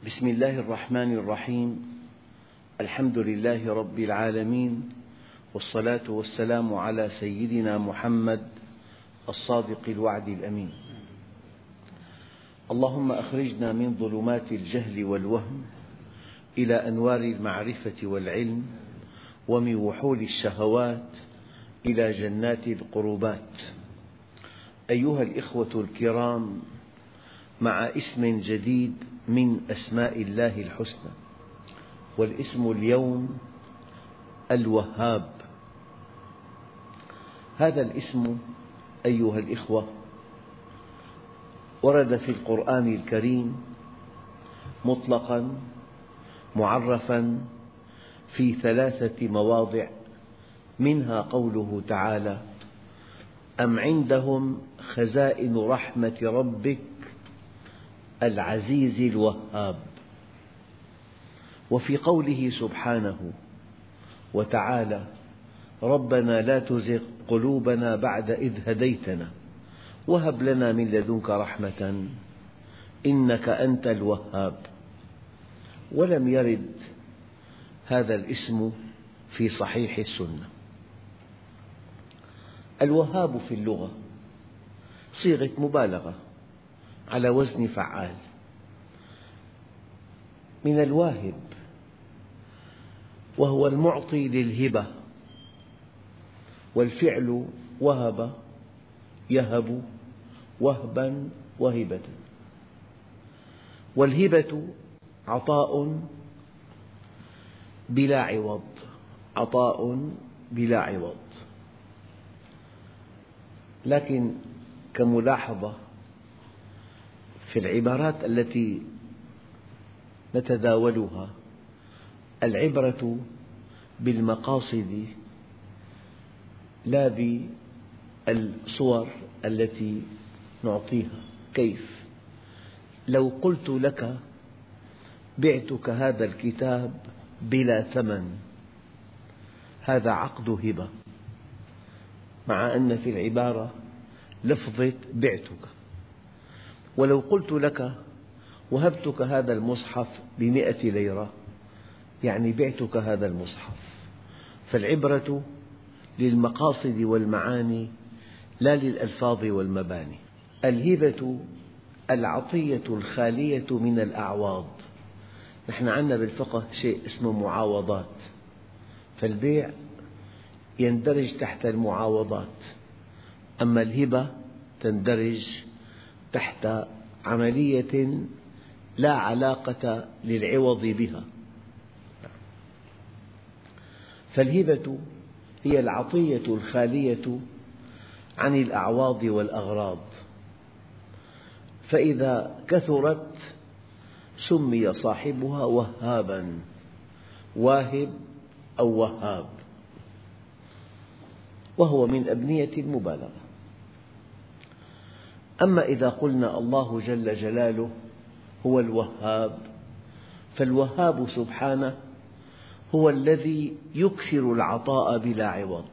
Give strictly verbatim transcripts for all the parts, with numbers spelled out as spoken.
بسم الله الرحمن الرحيم. الحمد لله رب العالمين، والصلاة والسلام على سيدنا محمد الصادق الوعد الأمين. اللهم أخرجنا من ظلمات الجهل والوهم إلى أنوار المعرفة والعلم، ومن وحول الشهوات إلى جنات القربات. أيها الإخوة الكرام، مع اسم جديد من أسماء الله الحسنى، والاسم اليوم الوهاب. هذا الاسم أيها الإخوة ورد في القرآن الكريم مطلقا معرفا في ثلاثة مواضع، منها قوله تعالى: أم عندهم خزائن رحمة ربك العزيز الوهاب. وفي قوله سبحانه وتعالى: ربنا لا تزغ قلوبنا بعد إذ هديتنا وهب لنا من لدنك رحمة إنك أنت الوهاب. ولم يرد هذا الاسم في صحيح السنة. الوهاب في اللغة صيغة مبالغة على وزن فعال، من الواهب، وهو المعطي للهبة، والفعل وهب يهب وهبا وهبة. والهبة عطاء بلا عوض، عطاء بلا عوض. لكن كملاحظة في العبارات التي نتداولها، العبرة بالمقاصد لا بالصور التي نعطيها. كيف؟ لو قلت لك بعتك هذا الكتاب بلا ثمن، هذا عقد هبة، مع أن في العبارة لفظة بعتك. ولو قلت لك وهبتك هذا المصحف بمئة ليرة، يعني بعتك هذا المصحف. فالعبرة للمقاصد والمعاني لا للألفاظ والمباني. الهبة العطية الخالية من الأعواض. نحن عندنا بالفقه شيء اسمه معاوضات، فالبيع يندرج تحت المعاوضات، أما الهبة تندرج تحت عملية لا علاقة للعوض بها. فالهبة هي العطية الخالية عن الأعواض والأغراض، فإذا كثرت سمي صاحبها وهابا، واهب أو وهاب، وهو من أبنية المبالغة. أما إذا قلنا الله جل جلاله هو الوهاب، فالوهاب سبحانه هو الذي يكثر العطاء بلا عوض،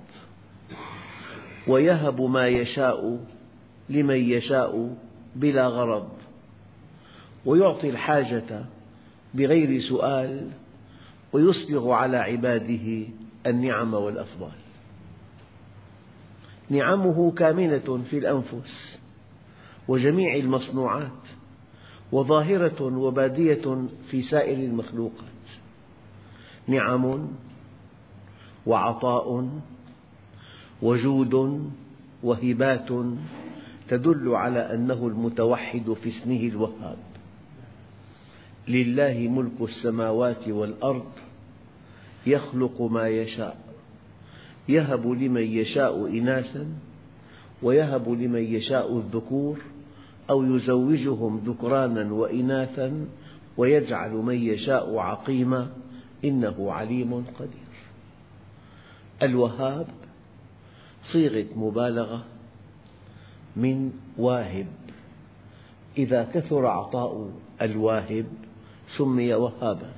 ويهب ما يشاء لمن يشاء بلا غرض، ويعطي الحاجة بغير سؤال، ويسبغ على عباده النعم والأفضال. نعمه كامنة في الأنفس وجميع المصنوعات، وظاهرة وبادية في سائر المخلوقات. نعم وعطاء وجود وهبات تدل على أنه المتوحد في اسمه الوهاب. لله ملك السماوات والأرض يخلق ما يشاء، يهب لمن يشاء إناثا ويهب لمن يشاء الذكور أو يزوجهم ذكرانا وإناثا ويجعل من يشاء عقيما إنه عليم قدير. الوهاب صيغة مبالغة من واهب، إذا كثر عطاء الواهب سمي وهابا.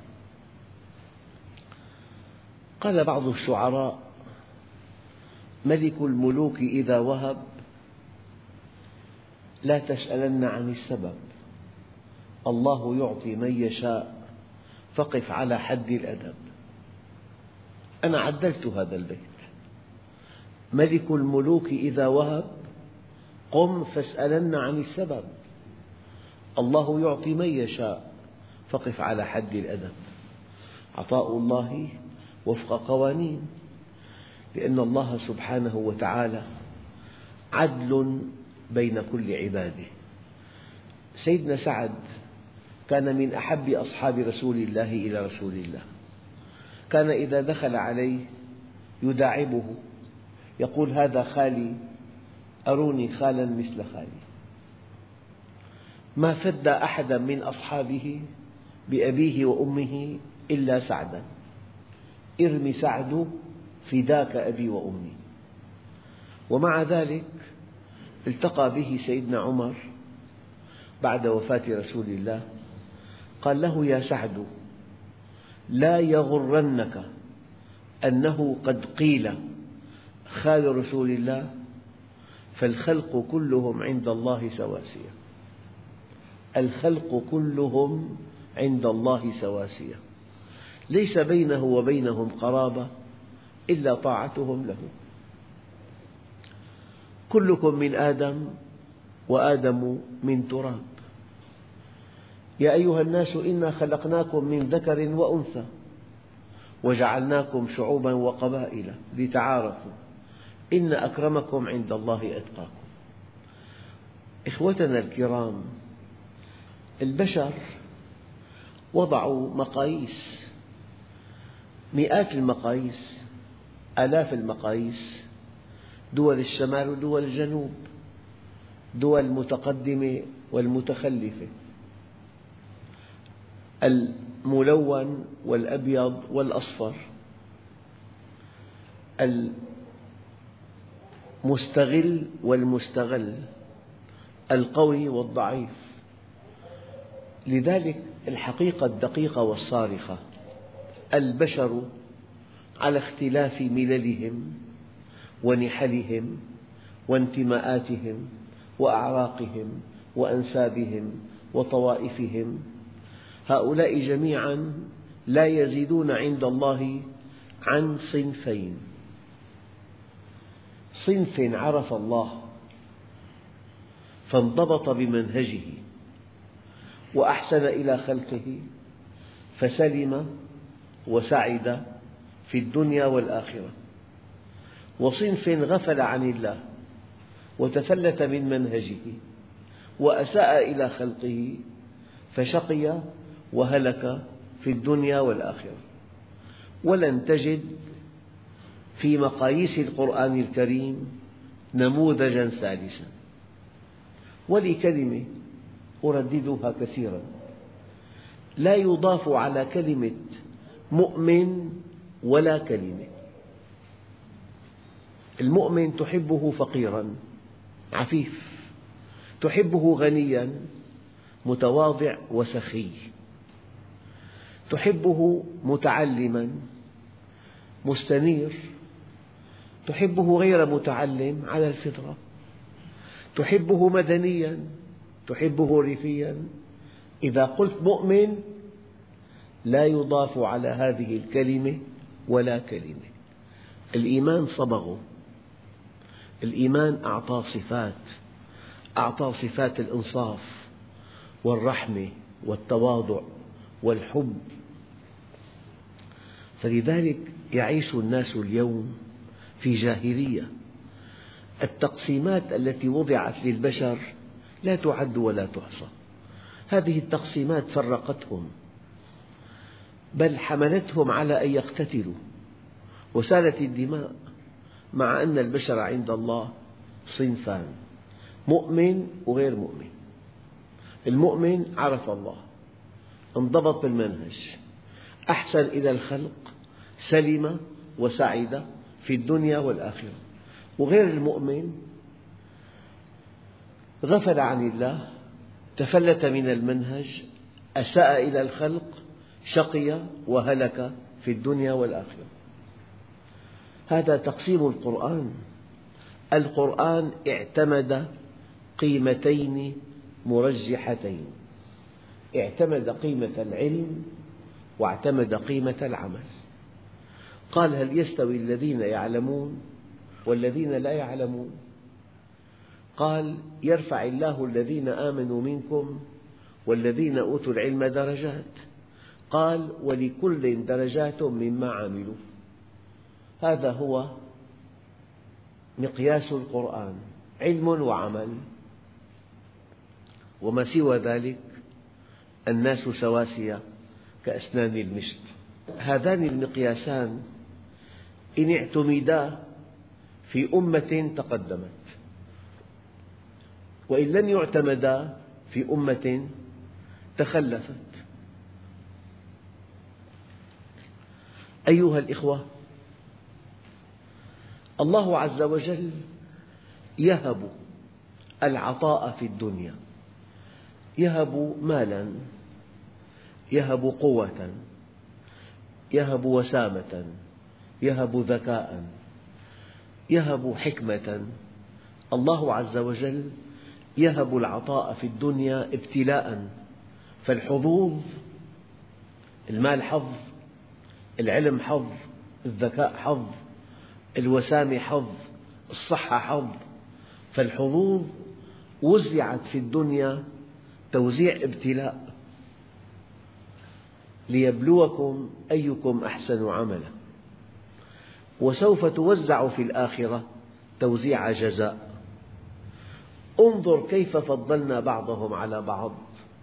قال بعض الشعراء: ملك الملوك إذا وهب لا تسألن عن السبب، الله يعطي من يشاء فقف على حد الأدب. أنا عدلت هذا البيت: ملك الملوك إذا وهب قم فاسألن عن السبب. الله يعطي من يشاء فقف على حد الأدب. عطاء الله وفق قوانين، لأن الله سبحانه وتعالى عدل بين كل عباده. سيدنا سعد كان من أحب أصحاب رسول الله إلى رسول الله، كان إذا دخل عليه يداعبه، يقول: هذا خالي، أروني خالا مثل خالي. ما فد أحدا من أصحابه بأبيه وأمه إلا سعدا: ارم سعد فداك أبي وأمي. ومع ذلك التقى به سيدنا عمر بعد وفاة رسول الله، قال له: يا سعد، لا يغرنك أنه قد قيل خال رسول الله، فالخلق كلهم عند الله سواسية. الخلق كلهم عند الله سواسية، ليس بينه وبينهم قرابة إلا طاعتهم له. كلكم من آدم وآدم من تراب. يا أيها الناس إنا خلقناكم من ذكر وأنثى وجعلناكم شعوبا وقبائل لتعارفوا إن أكرمكم عند الله أتقاكم. إخوتنا الكرام، البشر وضعوا مقاييس، مئات المقاييس، آلاف المقاييس، دول الشمال ودول الجنوب، دول المتقدمة والمتخلفة، الملون والأبيض والأصفر، المستغل والمستغل، القوي والضعيف. لذلك الحقيقة الدقيقة والصارخة: البشر على اختلاف مللهم ونحلهم وانتماءاتهم وأعراقهم وأنسابهم وطوائفهم، هؤلاء جميعا لا يزيدون عند الله عن صنفين: صنف عرف الله فانضبط بمنهجه وأحسن إلى خلقه فسلم وسعد في الدنيا والآخرة، وصنف غفل عن الله وتفلت من منهجه وأساء إلى خلقه فشقي وهلك في الدنيا والآخرة. ولن تجد في مقاييس القرآن الكريم نموذجا ثالثا. ولي كلمة أرددها كثيرا: لا يضاف على كلمة مؤمن ولا كلمة. المؤمن تحبه فقيرا عفيف، تحبه غنيا متواضع وسخي، تحبه متعلما مستنير، تحبه غير متعلم على الفطرة، تحبه مدنيا، تحبه ريفيا. إذا قلت مؤمن لا يضاف على هذه الكلمة ولا كلمة. الإيمان صبغه، الإيمان أعطى صفات، أعطى صفات الإنصاف والرحمة والتواضع والحب. فلذلك يعيش الناس اليوم في جاهلية. التقسيمات التي وضعت للبشر لا تعد ولا تحصى. هذه التقسيمات فرقتهم، بل حملتهم على أن يقتتلوا وسالت الدماء، مع أن البشر عند الله صنفان: مؤمن وغير مؤمن. المؤمن عرف الله، انضبط بالمنهج، أحسن إلى الخلق، سلم وسعد في الدنيا والآخرة. وغير المؤمن غفل عن الله، تفلت من المنهج، أساء إلى الخلق، شقي وهلك في الدنيا والآخرة. هذا تقسيم القرآن. القرآن اعتمد قيمتين مرجحتين: اعتمد قيمة العلم واعتمد قيمة العمل. قال: هل يستوي الذين يعلمون والذين لا يعلمون؟ قال: يرفع الله الذين آمنوا منكم والذين أوتوا العلم درجات. قال: ولكل درجات مما عملوا. هذا هو مقياس القرآن، علم وعمل، وما سوى ذلك الناس سواسية كأسنان المشط. هذان المقياسان إن اعتمدا في أمة تقدمت، وإن لم يعتمدا في أمة تخلفت. أيها الإخوة، الله عز وجل يهب العطاء في الدنيا، يهب مالا، يهب قوة، يهب وسامة، يهب ذكاء، يهب حكمة. الله عز وجل يهب العطاء في الدنيا ابتلاء، فالحظوظ، المال حظ، العلم حظ، الذكاء حظ، الوسامة حظ، الصحة حظ. فالحظوظ وزعت في الدنيا توزيع ابتلاء ليبلوكم أيكم أحسن عملا، وسوف توزع في الآخرة توزيع جزاء. انظر كيف فضلنا بعضهم على بعض،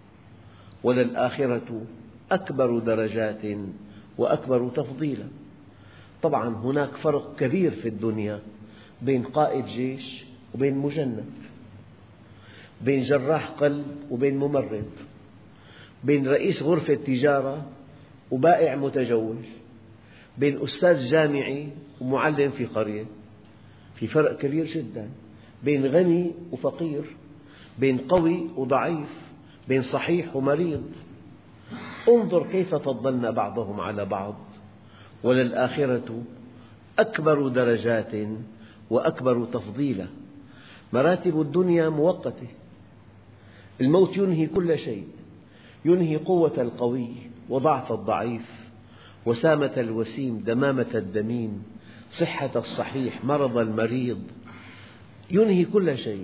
وللآخرة أكبر درجات وأكبر تفضيلا. طبعا هناك فرق كبير في الدنيا بين قائد جيش وبين مجند، بين جراح قلب وبين ممرض، بين رئيس غرفة تجارة وبائع متجول، بين أستاذ جامعي ومعلم في قرية. في فرق كبير جدا بين غني وفقير، بين قوي وضعيف، بين صحيح ومريض. انظر كيف فضلنا بعضهم على بعض، وللآخرة أكبر درجات وأكبر تفضيلا. مراتب الدنيا مؤقتة، الموت ينهي كل شيء، ينهي قوة القوي وضعف الضعيف، وسامة الوسيم، دمامة الدميم، صحة الصحيح، مرض المريض، ينهي كل شيء.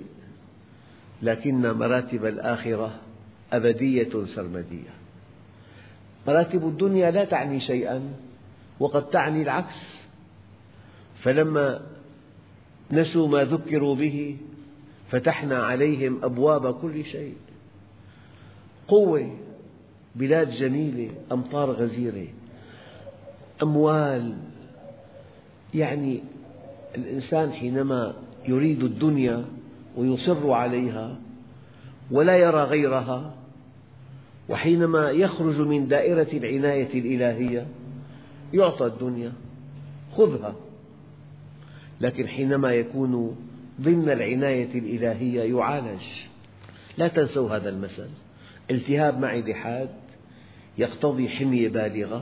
لكن مراتب الآخرة أبدية سرمدية. مراتب الدنيا لا تعني شيئا وقد تعني العكس. فلما نسوا ما ذكروا به فتحنا عليهم أبواب كل شيء. قوة، بلاد جميلة، أمطار غزيرة، أموال. يعني الإنسان حينما يريد الدنيا ويصر عليها ولا يرى غيرها، وحينما يخرج من دائرة العناية الإلهية يعطى الدنيا، خذها. لكن حينما يكون ضمن العناية الإلهية يعالج. لا تنسوا هذا المثل: التهاب معدة حاد يقتضي حمية بالغة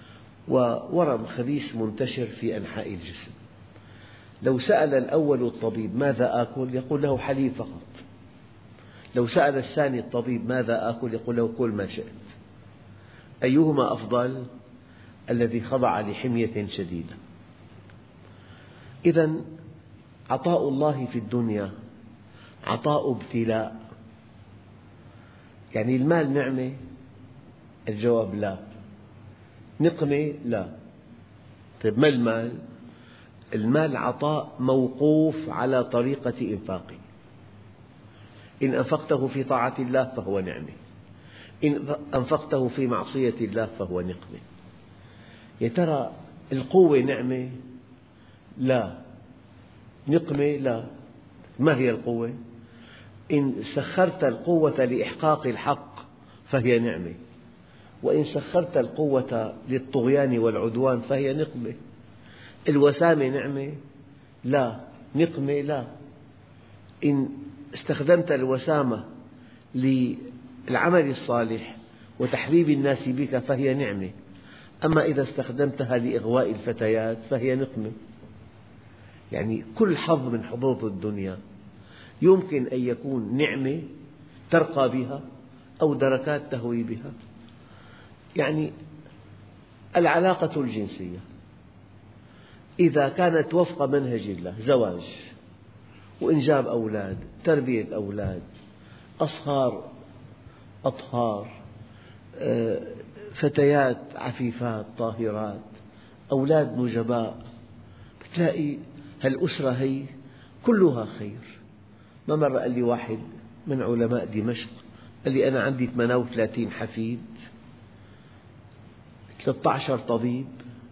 وورم خبيث منتشر في أنحاء الجسم. لو سأل الأول الطبيب ماذا آكل يقول له حليب فقط. لو سأل الثاني الطبيب ماذا آكل يقول له كل ما شئت. أيهما أفضل؟ الذي خضع لحمية شديدة. إذن عطاء الله في الدنيا عطاء ابتلاء. يعني المال نعمة؟ الجواب لا. نقمة؟ لا. طيب ما المال؟ المال عطاء موقوف على طريقة إنفاقه. إن أنفقته في طاعة الله فهو نعمة، إن أنفقته في معصية الله فهو نقمة. يا ترى القوة نعمة؟ لا. نقمة؟ لا. ما هي القوة؟ إن سخرت القوة لإحقاق الحق فهي نعمة، وإن سخرت القوة للطغيان والعدوان فهي نقمة. الوسامة نعمة؟ لا. نقمة؟ لا. إن استخدمت الوسامة للعمل الصالح وتحبيب الناس بك فهي نعمة، أما إذا استخدمتها لإغواء الفتيات فهي نقمة. يعني كل حظ من حظوظ الدنيا يمكن أن يكون نعمة ترقى بها، أو دركات تهوي بها. يعني العلاقة الجنسية إذا كانت وفق منهج الله، زواج وإنجاب أولاد، تربية أولاد، أصهار أطهار، فتيات عفيفات طاهرات، أولاد نجباء، بتلاقي هالأسرة هي كلها خير. ما مرة قال لي واحد من علماء دمشق، قال لي أنا عندي ثمانية وثلاثين حفيد، ثلاثة عشر طبيب،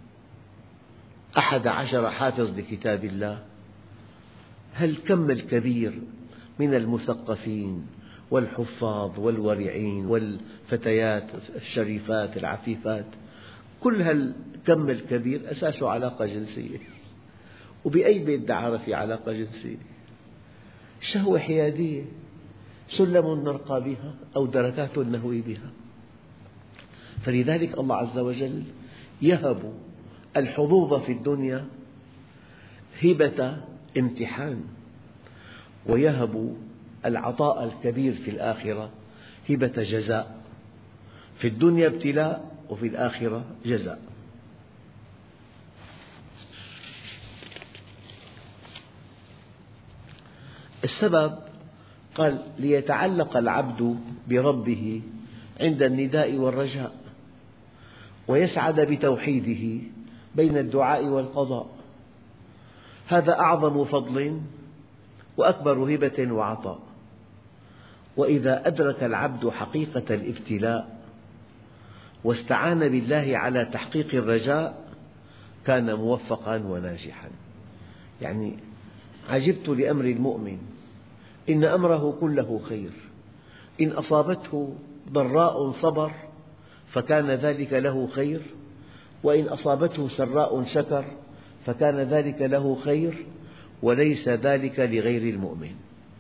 أحد عشر حافظ لكتاب الله. هالكم الكبير من المثقفين والحفاظ والورعين والفتيات الشريفات العفيفات، كل هالكم الكبير أساسه علاقة جنسية. وبأي بيت دعارة في علاقة جنسية؟ شهوة حيادية، سلم نرقى بها أو دركات نهوي بها. فلذلك الله عز وجل يهب الحظوظ في الدنيا هبة امتحان، ويهب العطاء الكبير في الآخرة هبة جزاء. في الدنيا ابتلاء وفي الآخرة جزاء. السبب قال ليتعلق العبد بربه عند النداء والرجاء، ويسعد بتوحيده بين الدعاء والقضاء. هذا أعظم فضل وأكبر هبة وعطاء. وإذا أدرك العبد حقيقة الابتلاء واستعان بالله على تحقيق الرجاء كان موفقا وناجحا. يعني عجبت لأمر المؤمن، إن أمره كله خير، إن أصابته ضراء صبر فكان ذلك له خير، وإن أصابته سراء شكر فكان ذلك له خير، وليس ذلك لغير المؤمن.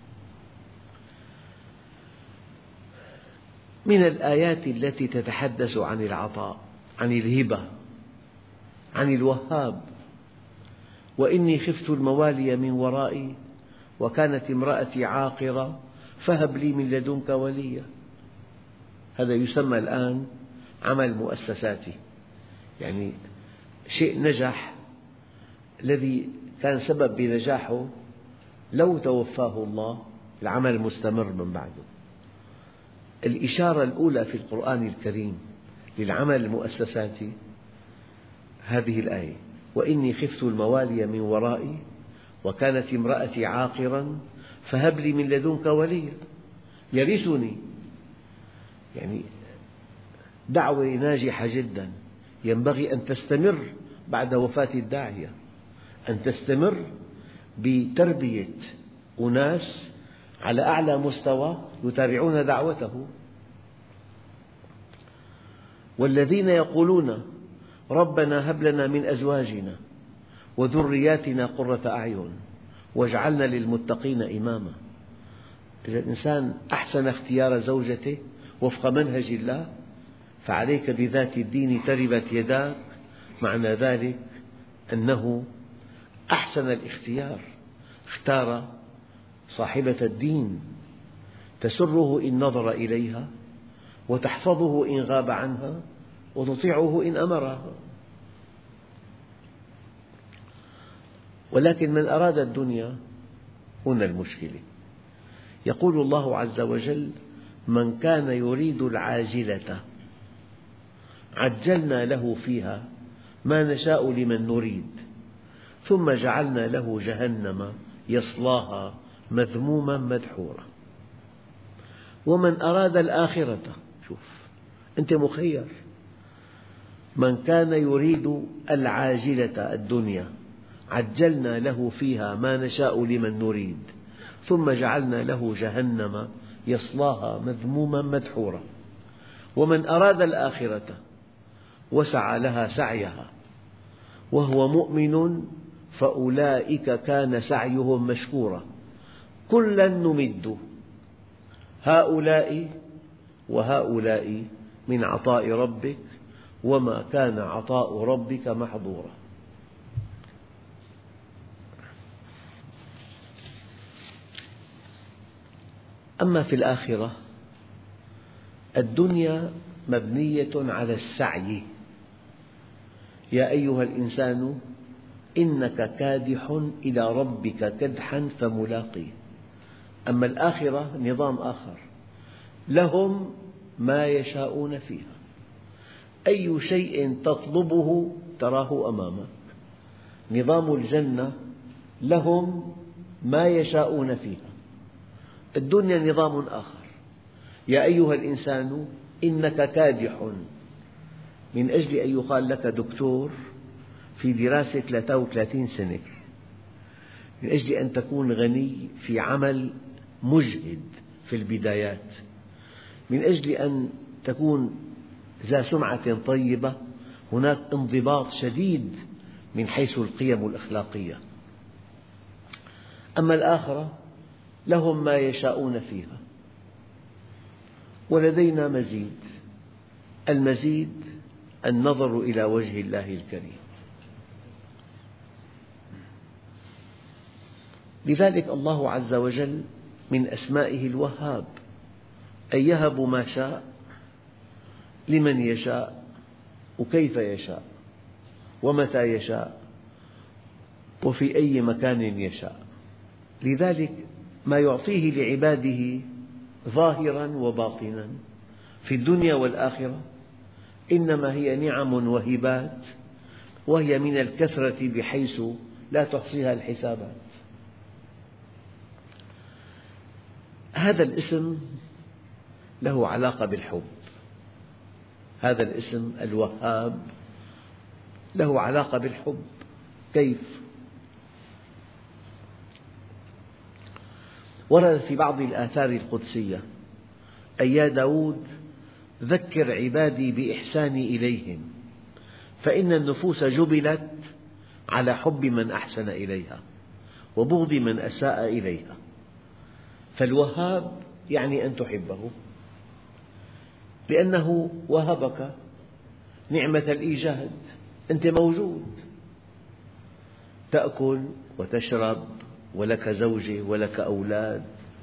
من الآيات التي تتحدث عن العطاء، عن الهبة، عن الوهاب: وإني خفت الموالي من ورائي وكانت امرأتي عاقرة فهب لي من لدنك وليا. هذا يسمى الآن عمل مؤسساتي، يعني شيء نجح، الذي كان سبب بنجاحه لو توفاه الله العمل مستمر من بعده. الإشارة الأولى في القرآن الكريم للعمل المؤسساتي هذه الآية: وإني خفت الموالي من ورائي وكانت امرأتي عاقرا فهب لي من لدنك وليا يرثني. يعني دعوة ناجحة جدا، ينبغي أن تستمر بعد وفاة الداعية، أن تستمر بتربية أناس على أعلى مستوى يتابعون دعوته. والذين يقولون ربنا هب لنا من أزواجنا وذرياتنا قرة أعين واجعلنا للمتقين إماما. إذا الإنسان أحسن اختيار زوجته وفق منهج الله فعليك بذات الدين تربت يداك، معنى ذلك أنه أحسن الاختيار، اختار صاحبة الدين تسره إن نظر إليها وتحفظه إن غاب عنها وتطيعه إن أمرها. ولكن من أراد الدنيا، هنا المشكلة. يقول الله عز وجل: من كان يريد العاجلة عجلنا له فيها ما نشاء لمن نريد ثم جعلنا له جهنم يصلاها مذموما مدحورا. ومن أراد الآخرة، شوف أنت مخير، من كان يريد العاجلة الدنيا عجلنا له فيها ما نشاء لمن نريد ثم جعلنا له جهنم يصلاها مذموما مدحورا. ومن أراد الآخرة وسعى لها سعيها وهو مؤمن فأولئك كان سعيهم مشكورا. كلا نمد هؤلاء وهؤلاء من عطاء ربك وما كان عطاء ربك محظورا. أما في الآخرة الدنيا مبنية على السعي. يا أيها الإنسان إنك كادح إلى ربك كدحا فملاقيه. أما الآخرة نظام آخر، لهم ما يشاءون فيها، أي شيء تطلبه تراه أمامك. نظام الجنة لهم ما يشاءون فيها، الدنيا نظام آخر. يا أيها الإنسان إنك كادح، من أجل أن يقال لك دكتور في دراسة ثلاثة وثلاثين سنة، من أجل أن تكون غني في عمل مجهد في البدايات، من أجل أن تكون ذا سمعة طيبة، هناك انضباط شديد من حيث القيم الأخلاقية. أما الآخرة لهم ما يشاءون فيها ولدينا مزيد. المزيد النظر إلى وجه الله الكريم. لذلك الله عز وجل من أسمائه الوهاب، أي يهب ما شاء لمن يشاء وكيف يشاء ومتى يشاء وفي أي مكان يشاء. لذلك ما يعطيه لعباده ظاهرا وباطنا في الدنيا والآخرة إنما هي نعم وهبات، وهي من الكثرة بحيث لا تحصيها الحسابات. هذا الاسم له علاقة بالحب، هذا الاسم الوهاب له علاقة بالحب. كيف؟ ورد في بعض الآثار القدسية: أي يا داود ذكر عبادي بإحساني إليهم، فإن النفوس جبلت على حب من أحسن إليها وبغض من أساء إليها. فالوهاب يعني أن تحبه لأنه وهبك نعمة الإيجاد، أنت موجود، تأكل وتشرب ولك زوجة ولك أولاد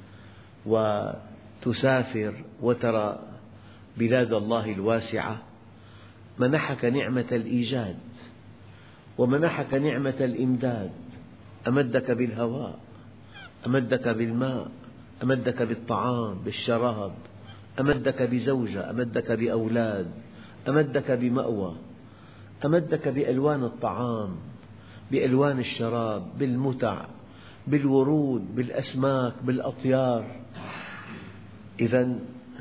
وتسافر وترى بلاد الله الواسعة. منحك نعمة الإيجاد ومنحك نعمة الإمداد، أمدك بالهواء، أمدك بالماء، أمدك بالطعام بالشراب، أمدك بزوجة، أمدك بأولاد، أمدك بمأوى، أمدك بألوان الطعام، بألوان الشراب، بالمتع، بالورود، بالأسماك، بالأطيار. إذن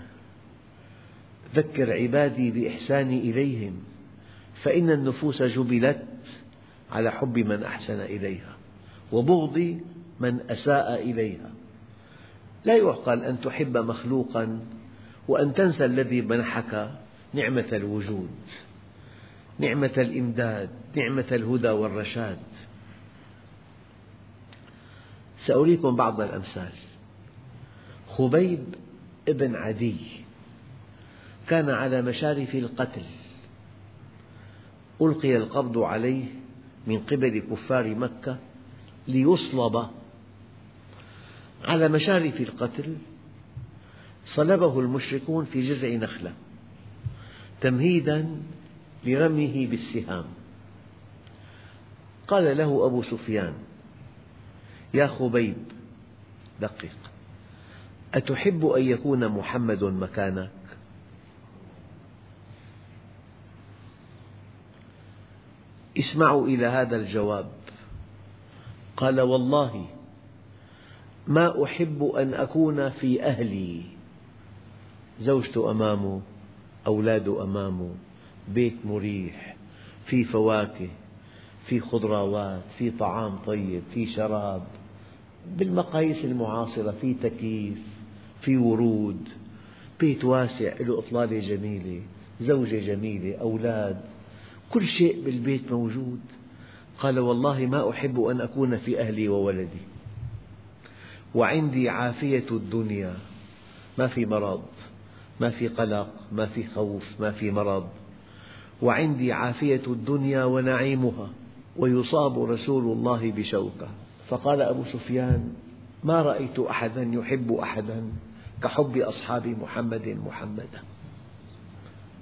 ذكر عبادي بإحساني إليهم، فإن النفوس جبلت على حب من أحسن إليها وبغض من أساء إليها. لا يعقل أن تحب مخلوقا وأن تنسى الذي منحك نعمة الوجود، نعمة الإمداد، نعمة الهدى والرشاد. سأريكم بعض الأمثال. خبيب ابن عدي كان على مشارف القتل، ألقي القبض عليه من قبل كفار مكة ليصلب. على مشارف القتل صلبه المشركون في جذع نخلة تمهيدا لرميه بالسهام. قال له أبو سفيان: يا خبيب دقق، أتحب أن يكون محمد مكانك؟ اسمعوا إلى هذا الجواب. قال: والله ما أحب أن أكون في أهلي، زوجته أمامه، أولاده أمامه، بيت مريح، في فواكه، في خضروات، في طعام طيب، في شراب بالمقاييس المعاصرة، في تكييف، في ورود، بيت واسع له إطلالة جميلة، زوجة جميلة، أولاد، كل شيء بالبيت موجود. قال: والله ما أحب أن أكون في أهلي وولدي، وعندي عافية الدنيا، ما في مرض، ما في قلق، ما في خوف، ما في مرض، وعندي عافية الدنيا ونعيمها، ويصاب رسول الله بشوكة. فقال أبو سفيان: ما رأيت أحدا يحب أحدا كحب أصحاب محمد محمدا.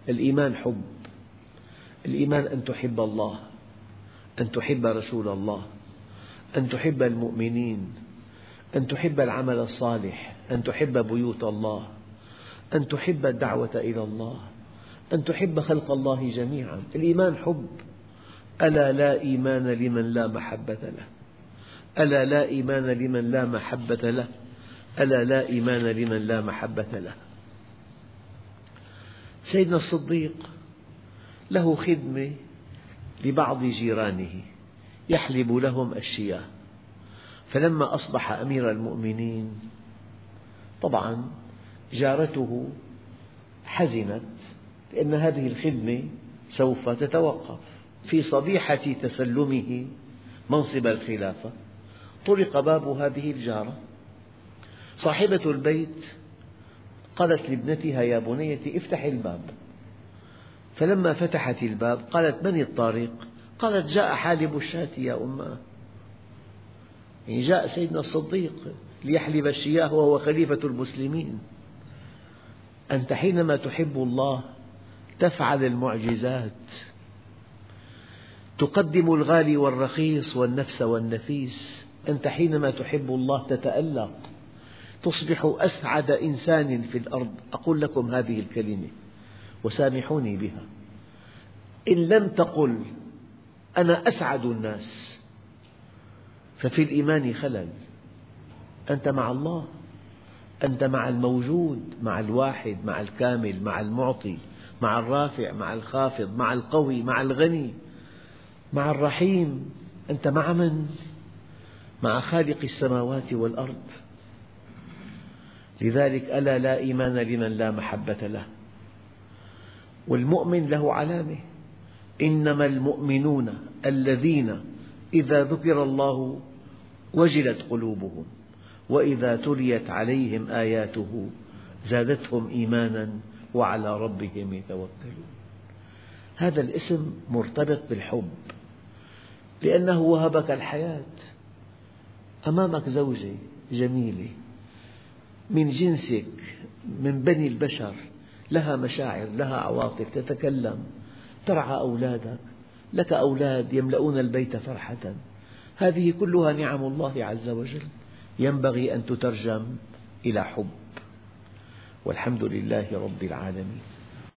الإيمان حب. الإيمان أن تحب الله، أن تحب رسول الله، أن تحب المؤمنين، أن تحب العمل الصالح، أن تحب بيوت الله، أن تحب الدعوة إلى الله، أن تحب خلق الله جميعا. الإيمان حب. ألا لا إيمان لمن لا محبة له، ألا لا إيمان لمن لا محبة له، ألا لا إيمان لمن لا محبة له. سيدنا الصديق له خدمة لبعض جيرانه يحلب لهم الشياه، فلما أصبح أمير المؤمنين طبعا جارته حزنت لأن هذه الخدمة سوف تتوقف. في صبيحة تسلمه منصب الخلافة طرق باب هذه الجارة، صاحبة البيت قالت لابنتها: يا بنيتي افتحي الباب. فلما فتحت الباب قالت: من الطارق؟ قالت: جاء حالب الشاة يا أماه. يعني جاء سيدنا الصديق ليحلب الشياه وهو خليفة المسلمين. أنت حينما تحب الله تفعل المعجزات، تقدم الغالي والرخيص والنفس والنفيس. أنت حينما تحب الله تتألق، تصبح أسعد إنسان في الأرض. أقول لكم هذه الكلمة وسامحوني بها، إن لم تقل أنا أسعد الناس ففي الإيمان خلل. أنت مع الله، أنت مع الموجود، مع الواحد، مع الكامل، مع المعطي، مع الرافع، مع الخافض، مع القوي، مع الغني، مع الرحيم. أنت مع من؟ مع خالق السماوات والأرض. لذلك ألا لا إيمان لمن لا محبة له. والمؤمن له علامة: إنما المؤمنون الذين إذا ذكر الله وجلت قلوبهم وإذا تليت عليهم آياته زادتهم إيمانا وعلى ربهم يتوكلون. هذا الاسم مرتبط بالحب، لأنه وهبك الحياة. أمامك زوجة جميلة من جنسك، من بني البشر، لها مشاعر، لها عواطف، تتكلم، ترعى أولادك، لك أولاد يملؤون البيت فرحة. هذه كلها نعم الله عز وجل، ينبغي أن تترجم إلى حب. والحمد لله رب العالمين.